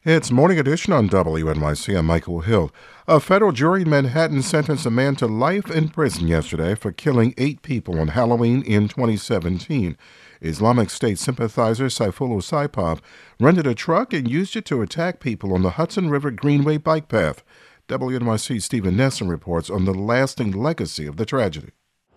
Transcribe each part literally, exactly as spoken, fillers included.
It's Morning Edition on W N Y C. I'm Michael Hill. A federal jury in Manhattan sentenced a man to life in prison yesterday for killing eight people on Halloween in twenty seventeen. Islamic State sympathizer Saifullah Saipov rented a truck and used it to attack people on the Hudson River Greenway bike path. W N Y C's Stephen Nesson reports on the lasting legacy of the tragedy.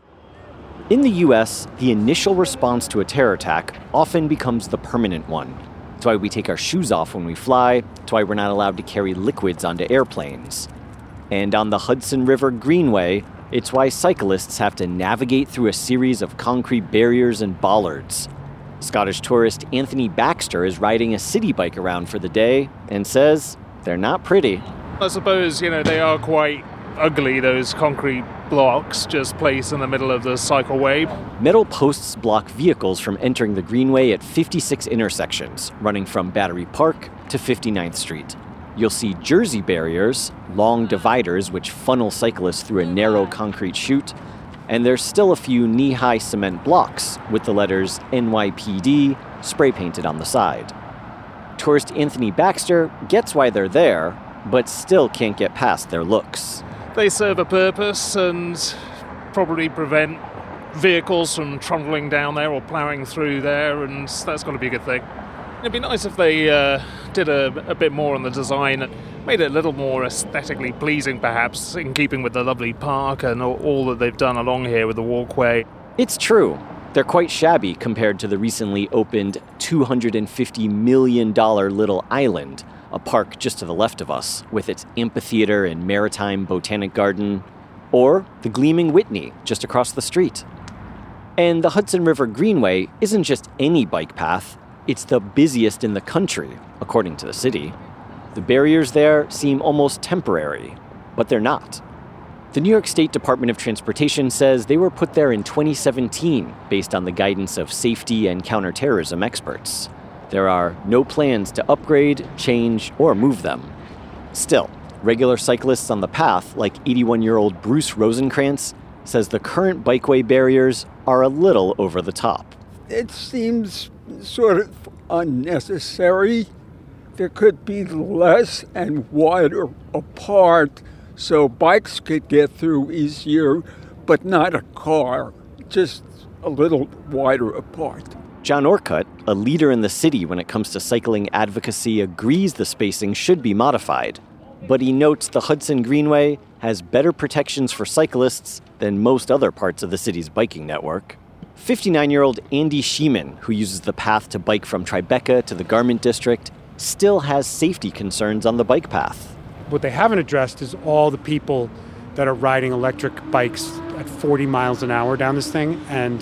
In the U S, the initial response to a terror attack often becomes the permanent one. It's why we take our shoes off when we fly. It's why we're not allowed to carry liquids onto airplanes. And on the Hudson River Greenway, it's why cyclists have to navigate through a series of concrete barriers and bollards. Scottish tourist Anthony Baxter is riding a city bike around for the day and says they're not pretty. I suppose, you know, they are quite ugly, those concrete blocks just placed in the middle of the cycleway. Metal posts block vehicles from entering the Greenway at fifty-six intersections, running from Battery Park to fifty-ninth Street. You'll see Jersey barriers, long dividers which funnel cyclists through a narrow concrete chute, and there's still a few knee-high cement blocks with the letters N Y P D spray painted on the side. Tourist Anthony Baxter gets why they're there, but still can't get past their looks. They serve a purpose and probably prevent vehicles from trundling down there or ploughing through there, and that's got to be a good thing. It'd be nice if they uh, did a, a bit more on the design and made it a little more aesthetically pleasing, perhaps, in keeping with the lovely park and all, all that they've done along here with the walkway. It's true. They're quite shabby compared to the recently opened two hundred fifty million dollars Little Island, a park just to the left of us, with its amphitheater and maritime botanic garden, or the gleaming Whitney just across the street. And the Hudson River Greenway isn't just any bike path, it's the busiest in the country, according to the city. The barriers there seem almost temporary, but they're not. The New York State Department of Transportation says they were put there in twenty seventeen based on the guidance of safety and counterterrorism experts. There are no plans to upgrade, change, or move them. Still, regular cyclists on the path, like eighty-one-year-old Bruce Rosenkrantz, says the current bikeway barriers are a little over the top. It seems sort of unnecessary. There could be less and wider apart so bikes could get through easier, but not a car, just a little wider apart. John Orcutt, a leader in the city when it comes to cycling advocacy, agrees the spacing should be modified. But he notes the Hudson Greenway has better protections for cyclists than most other parts of the city's biking network. fifty-nine-year-old Andy Sheeman, who uses the path to bike from Tribeca to the Garment District, still has safety concerns on the bike path. What they haven't addressed is all the people that are riding electric bikes at forty miles an hour down this thing, and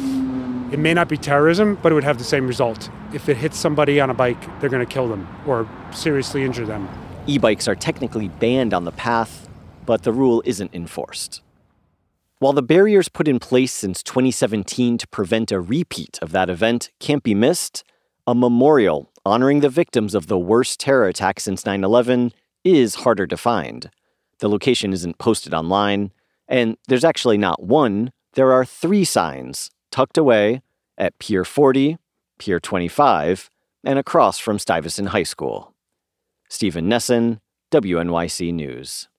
it may not be terrorism, but it would have the same result. If it hits somebody on a bike, they're going to kill them or seriously injure them. E-bikes are technically banned on the path, but the rule isn't enforced. While the barriers put in place since twenty seventeen to prevent a repeat of that event can't be missed, a memorial honoring the victims of the worst terror attack since nine eleven is harder to find. The location isn't posted online, and there's actually not one, there are three signs tucked away at Pier forty, Pier twenty-five, and across from Stuyvesant High School. Stephen Nesson, W N Y C News.